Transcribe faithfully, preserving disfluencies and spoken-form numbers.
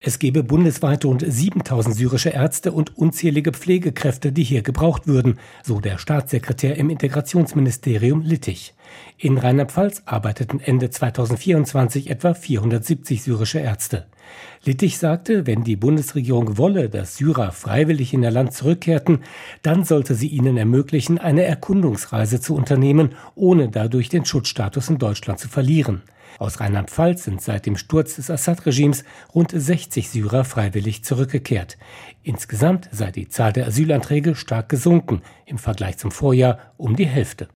Es gebe bundesweit rund siebentausend syrische Ärzte und unzählige Pflegekräfte, die hier gebraucht würden, so der Staatssekretär im Integrationsministerium Littich. In Rheinland-Pfalz arbeiteten Ende zweitausendvierundzwanzig etwa vierhundertsiebzig syrische Ärzte. Littich sagte, wenn die Bundesregierung wolle, dass Syrer freiwillig in ihr Land zurückkehrten, dann sollte sie ihnen ermöglichen, eine Erkundungsreise zu unternehmen, ohne dadurch den Schutzstatus in Deutschland zu verlieren. Aus Rheinland-Pfalz sind seit dem Sturz des Assad-Regimes rund sechzig Syrer freiwillig zurückgekehrt. Insgesamt sei die Zahl der Asylanträge stark gesunken, im Vergleich zum Vorjahr um die Hälfte.